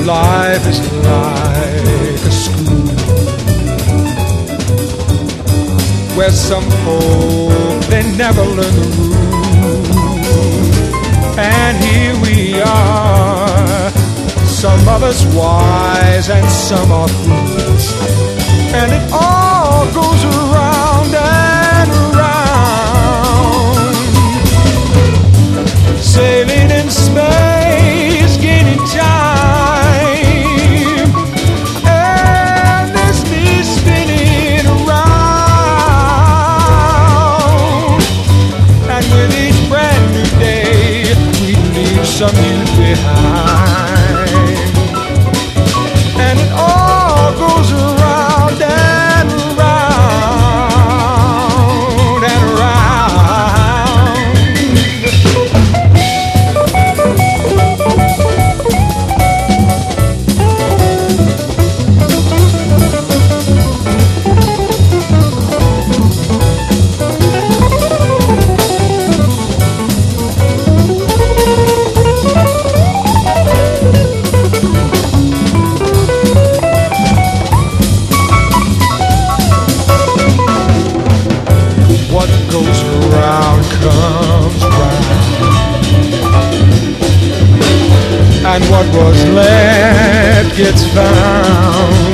Life is like a school where some folk they never learn the rules, and here we are, some of us wise and some are fools, and it all goes around and around, sailing in space, gaining time, endlessly spinning around, and with each brand new day we leave some youth behind, and it all goes around and around and around. What goes around comes round, and what was left gets found.